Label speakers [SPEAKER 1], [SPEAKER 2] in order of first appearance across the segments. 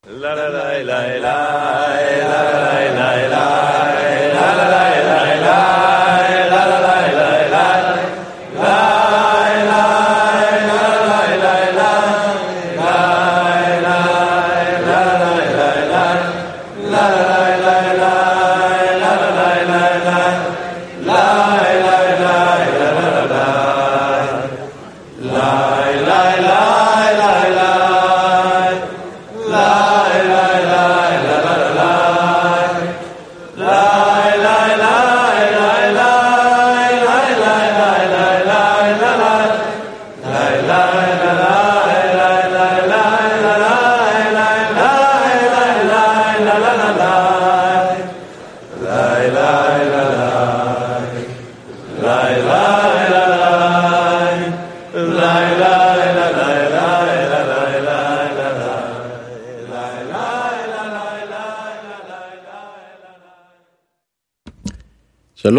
[SPEAKER 1] So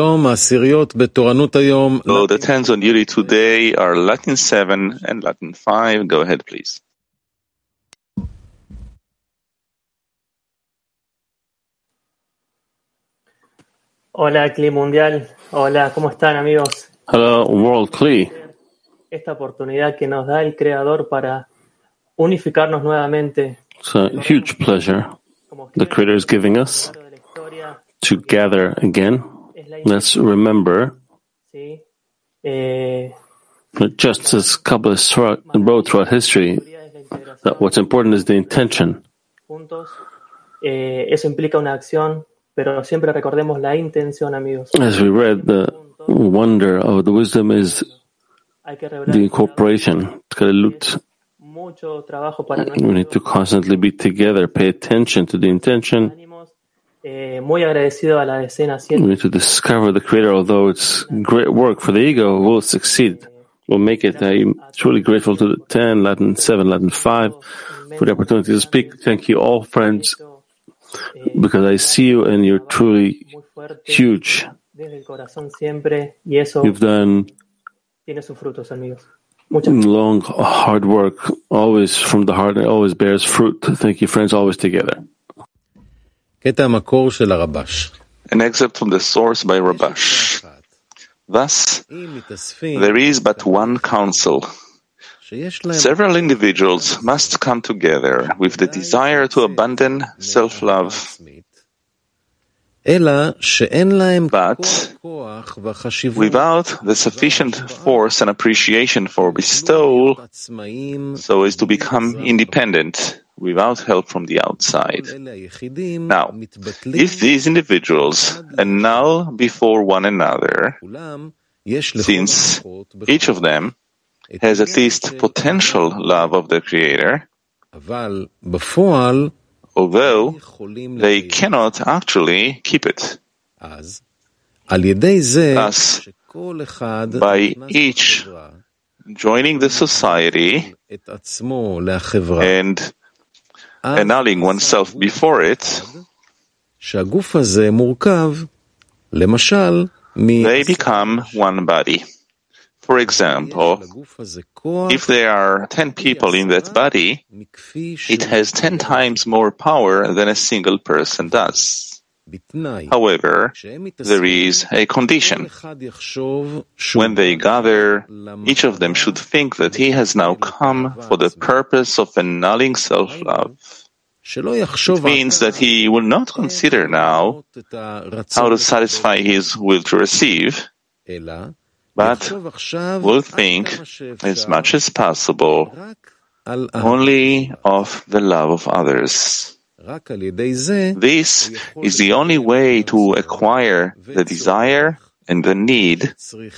[SPEAKER 1] the tens on duty today are Latin 7 and Latin 5. Go ahead, please.
[SPEAKER 2] Hola, CLI Mundial. Hola, ¿cómo están, amigos?
[SPEAKER 3] Hello, World CLI.
[SPEAKER 2] Esta oportunidad que nos da el Creador para unificarnos nuevamente.
[SPEAKER 3] It's a huge pleasure the Creator is giving us to gather again. Let's remember, just as Kabbalists wrote throughout history, that what's important is the intention.
[SPEAKER 2] Eso implica una acción, pero siempre recordemos la intención, amigos.
[SPEAKER 3] As we read, the wonder of the wisdom is the incorporation. We need to constantly be together, pay attention to the intention.
[SPEAKER 2] Muy agradecido a la decena 7.
[SPEAKER 3] We need to discover the Creator, although it's great work for the ego, we'll succeed. We'll make it. I'm truly grateful to the 10, Latin 7, Latin 5 for the opportunity to speak. Thank you all, friends, because I see you and you're truly huge. You've done long, hard work, always from the heart, and it always bears fruit. Thank you, friends, always together.
[SPEAKER 1] An excerpt from the source by Rabash. Thus, there is but one counsel. Several individuals must come together with the desire to abandon self-love, but without the sufficient force and appreciation for bestowal, so as to become independent, without help from the outside. Now, if these individuals annul before one another, since each of them has at least potential love of the Creator, although they cannot actually keep it. Thus, by each joining the society and annulling oneself before it, they become one body. For example, if there are 10 people in that body, it has 10 times more power than a single person does. However, there is a condition. When they gather, each of them should think that he has now come for the purpose of annulling self-love. It means that he will not consider now how to satisfy his will to receive, but will think as much as possible only of the love of others. This is the only way to acquire the desire and the need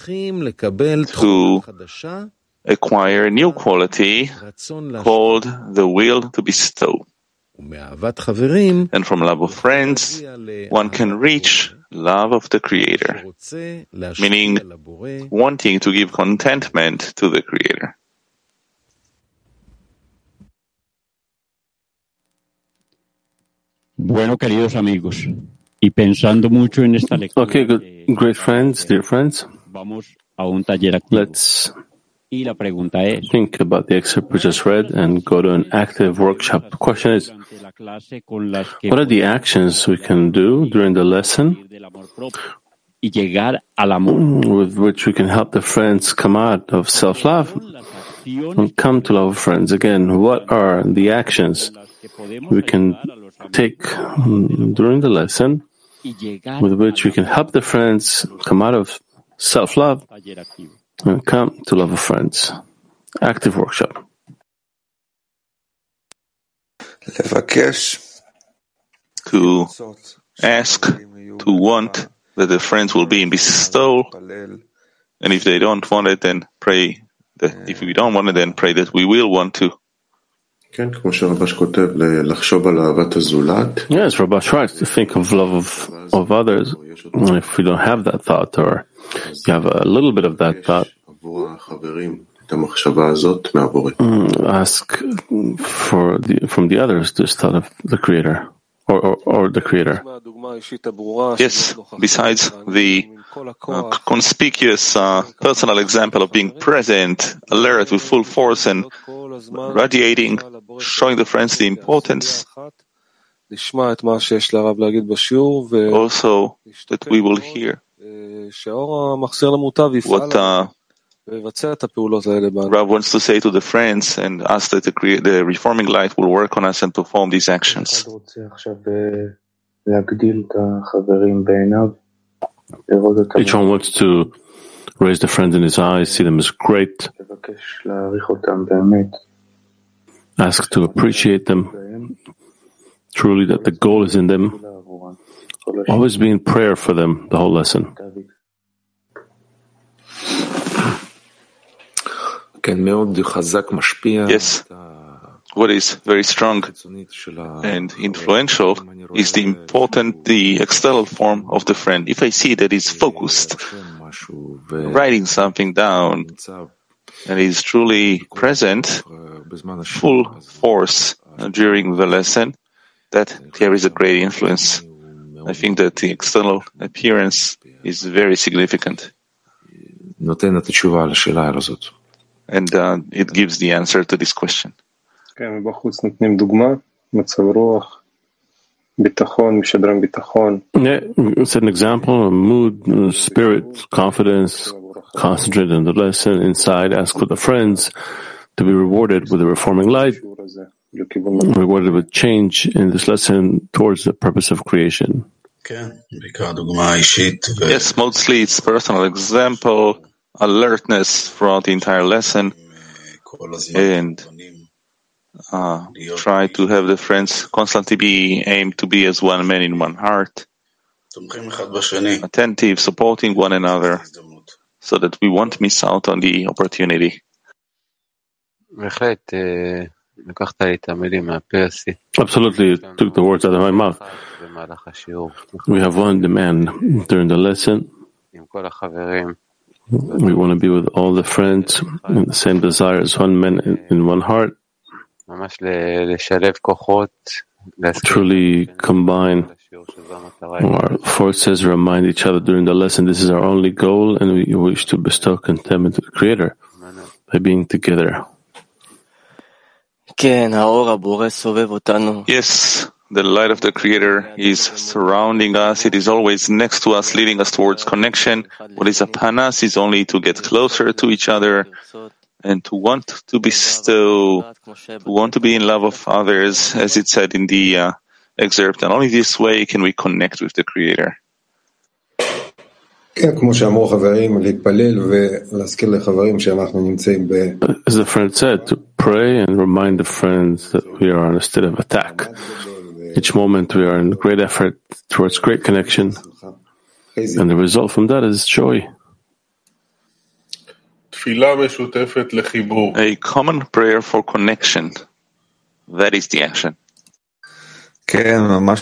[SPEAKER 1] to acquire a new quality called the will to bestow. And from love of friends, one can reach love of the Creator, meaning wanting to give contentment to the Creator.
[SPEAKER 4] Bueno, queridos amigos, y pensando mucho en esta lectura.
[SPEAKER 3] Okay, good, great friends, dear friends.
[SPEAKER 4] Vamos a un taller activo.
[SPEAKER 3] Let's Think about the excerpt we just read and go to an active workshop. The question is, what are the actions we can do during the lesson with which we can help the friends come out of self-love and come to love of friends? Again, what are the actions we can take during the lesson with which we can help the friends come out of self-love and come to love of friends? Active workshop.
[SPEAKER 1] To ask, to want that the friends will be in bestowal, and if they don't want it, then pray that if we don't want it, then pray that we will want to.
[SPEAKER 3] Yes, Rabash writes to think of love of others. And if we don't have that thought, or you have a little bit of that thought, ask from the others this thought of the Creator or the Creator.
[SPEAKER 1] Yes, besides the conspicuous personal example of being present, alert with full force and radiating, showing the friends the importance. Also, that we will hear what Rav wants to say to the friends and ask that the reforming light will work on us and perform these actions.
[SPEAKER 3] Each one wants to raise the friends in his eyes, see them as great, ask to appreciate them, truly that the goal is in them, always be in prayer for them the whole lesson.
[SPEAKER 1] Yes, what is very strong and influential is the external form of the friend. If I see that he's focused, writing something down, and he's truly present, full force during the lesson, that carries a great influence. I think that the external appearance is very significant. And it gives the answer to this question.
[SPEAKER 3] Yeah, it's an example, a mood, spirit, confidence, concentrate on the lesson inside, ask for the friends to be rewarded with a reforming light, rewarded with change in this lesson towards the purpose of creation.
[SPEAKER 1] Yes, mostly it's personal example, alertness throughout the entire lesson, and try to have the friends constantly be aimed to be as one man in one heart, attentive, supporting one another, so that we won't miss out on the opportunity.
[SPEAKER 3] Absolutely, you took the words out of my mouth. We have one demand during the lesson. We want to be with all the friends in the same desire as one man in one heart. Truly combine our forces, remind each other during the lesson. This is our only goal, and we wish to bestow contentment to the Creator by being together.
[SPEAKER 1] Yes, the light of the Creator is surrounding us. It is always next to us, leading us towards connection. What is upon us is only to get closer to each other and to want to bestow, to want to be in love of others, as it said in the excerpt. And only this way can we connect with the Creator.
[SPEAKER 3] As the friend said, to pray and remind the friends that we are in a state of attack. Each moment we are in great effort towards great connection, and the result from that is joy.
[SPEAKER 1] A common prayer for connection. That is the action.
[SPEAKER 3] Yeah,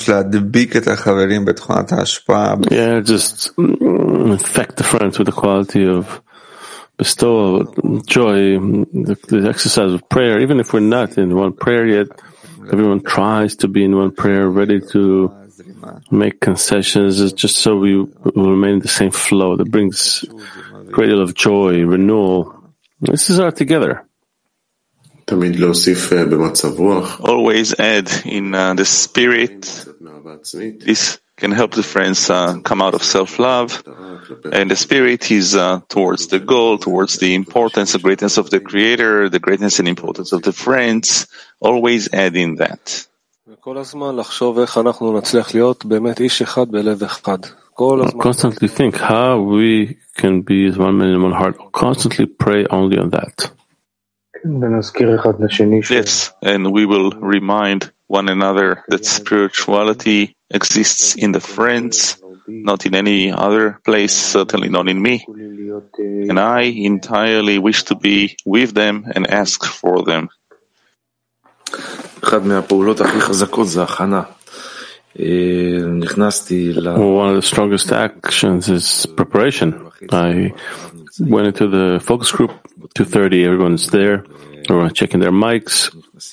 [SPEAKER 3] just infect the friends with the quality of bestowal, joy, the exercise of prayer. Even if we're not in one prayer yet, everyone tries to be in one prayer, ready to make concessions, just so we will remain in the same flow that brings a great deal of joy, renewal, This is our together.
[SPEAKER 1] Always add in the spirit. This can help the friends come out of self-love, and the spirit is towards the goal, towards the importance and greatness of the Creator, the greatness and importance of the friends. Always add in that.
[SPEAKER 3] Constantly think how we can be as one man in one heart. Constantly pray only on that.
[SPEAKER 1] Yes, and we will remind one another that spirituality exists in the friends, not in any other place, certainly not in me. And I entirely wish to be with them and ask for them.
[SPEAKER 3] One of the strongest actions is preparation. I went into the focus group, 2:30, everyone's there, everyone's checking their mics,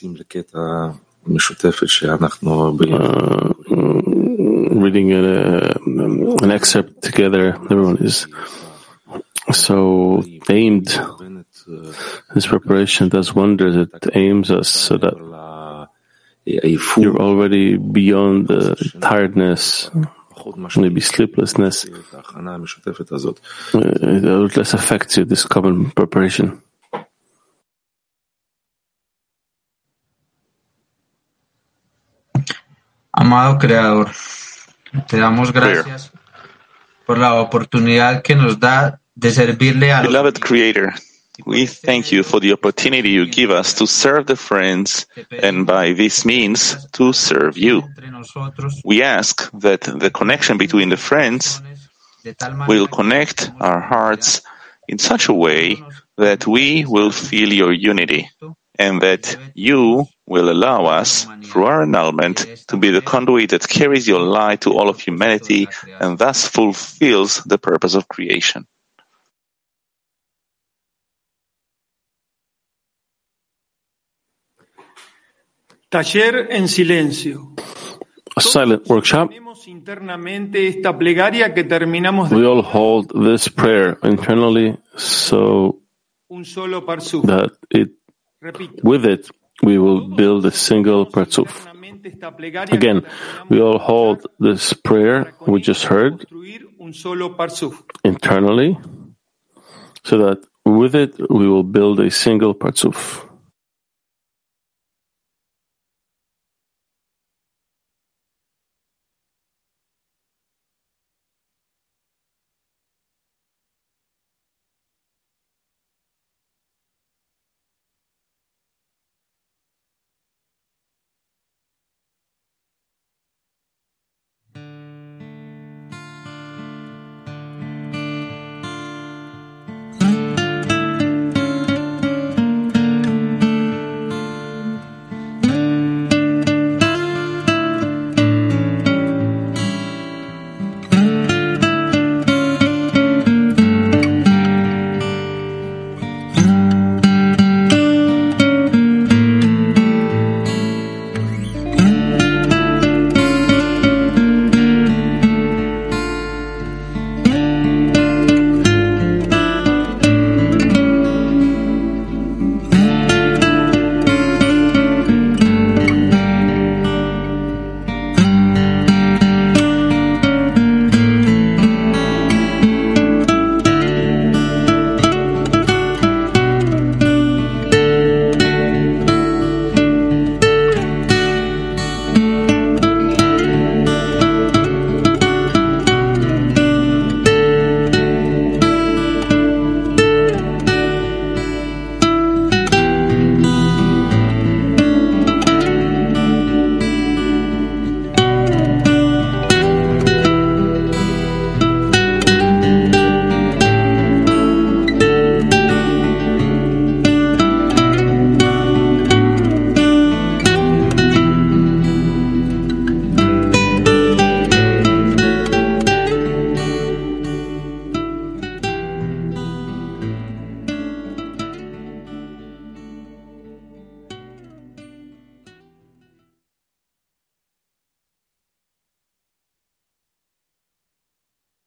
[SPEAKER 3] reading an excerpt together. Everyone is so aimed. This preparation does wonders. It aims us so that you're already beyond the tiredness, maybe sleeplessness. It less affects you, this common preparation.
[SPEAKER 5] Amado Creador, te damos gracias por la oportunidad que nos da de servirle a los
[SPEAKER 1] Beloved Creator, we thank you for the opportunity you give us to serve the friends and by this means to serve you. We ask that the connection between the friends will connect our hearts in such a way that we will feel your unity and that you will allow us, through our annulment, to be the conduit that carries your light to all of humanity and thus fulfills the purpose of creation.
[SPEAKER 6] Taller en silencio.
[SPEAKER 3] A silent workshop. We all hold this prayer internally so that with it we will build a single parzuf. Again, we all hold this prayer we just heard internally so that with it we will build a single parzuf.